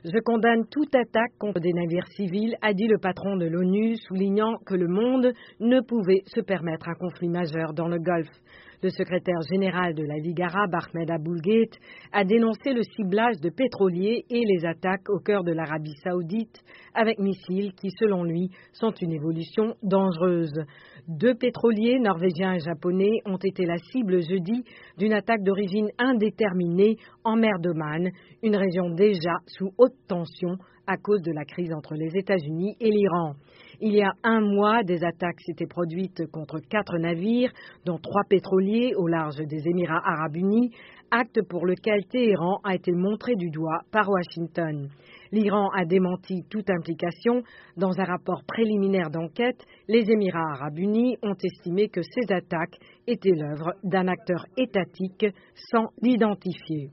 Je condamne toute attaque contre des navires civils, a dit le patron de l'ONU, soulignant que le monde ne pouvait se permettre un conflit majeur dans le Golfe. Le secrétaire général de la Ligue arabe, Ahmed Aboulgheit, a dénoncé le ciblage de pétroliers et les attaques au cœur de l'Arabie saoudite avec missiles qui, selon lui, sont une évolution dangereuse. 2 pétroliers norvégiens et japonais ont été la cible jeudi d'une attaque d'origine indéterminée en mer d'Oman, une région déjà sous haute tension à cause de la crise entre les États-Unis et l'Iran. Il y a un mois, des attaques s'étaient produites contre 4 navires, dont 3 pétroliers au large des Émirats arabes unis, acte pour lequel Téhéran a été montré du doigt par Washington. L'Iran a démenti toute implication. Dans un rapport préliminaire d'enquête, les Émirats arabes unis ont estimé que ces attaques étaient l'œuvre d'un acteur étatique sans l'identifier.